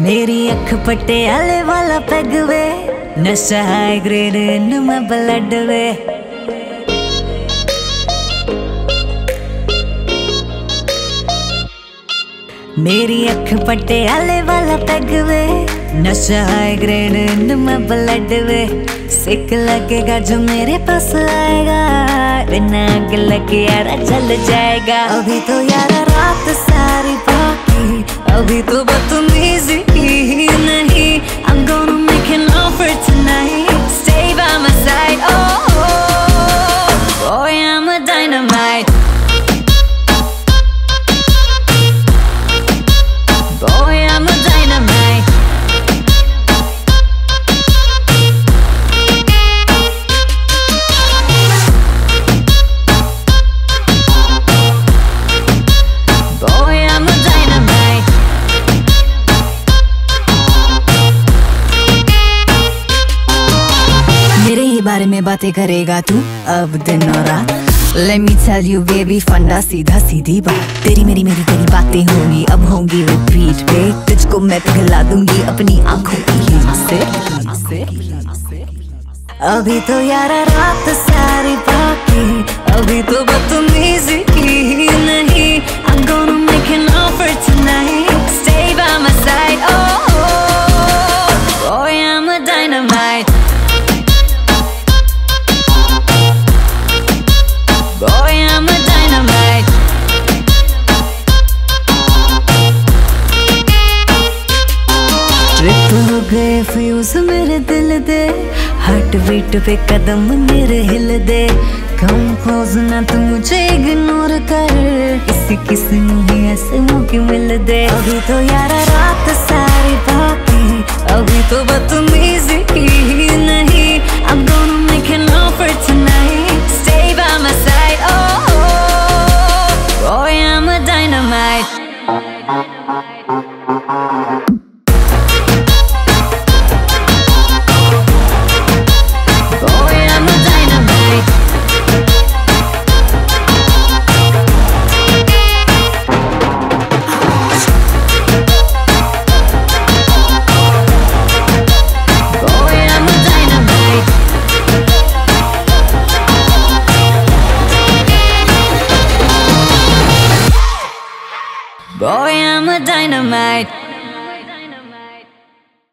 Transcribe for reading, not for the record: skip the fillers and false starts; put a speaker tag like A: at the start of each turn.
A: मेरी अख पटियाले वाला पैग वे, नशा हाई ग्रेड इन मैं ब्लड वे। मेरी अख पटियाले वाला पैग वे, नशा हाई ग्रेड इन मैं ब्लड वे। सिक लगेगा जो मेरे पास आएगा, बिना आग लगे यारा चल जाएगा। अभी तो यारा रात सारी बाकी, अभी तो बदतमीजी ही नहीं। I'm gonna make an offer tonight, stay by my side. Oh, boy I'm a dynamite. Boy I'm a dynamite. Boy I'm a dynamite. मेरे ही बारे में बातें करेगा तू अब दिन और रात। Let me tell you baby, फंडा सीधा सीधी बात। तेरी मेरी तेरी बातें होंगी, अब होंगी रिपीट पे। तुझको मैं पिघला दूंगी अपनी आंखों की हीट से। अभी तो यारा रात सारी बाकी, अभी तो बदतमीजी ही नहीं। I'm gonna make an offer tonight, stay by my side. Oh, boy I'm a dynamite. Boy I'm a dynamite. Trip हो गए फ्यूज मेरे दिल दे, हार्ट बीट पे कदम मेरे हिल दे। कम क्लोज ना तू मुझे इग्नोर कर, किसी किसी ही ऐसे मौके मिल दे। अभी तो यारा रात सारी बाकी, अभी तो बदतमीजी ही नहीं। I'm gonna make an offer tonight,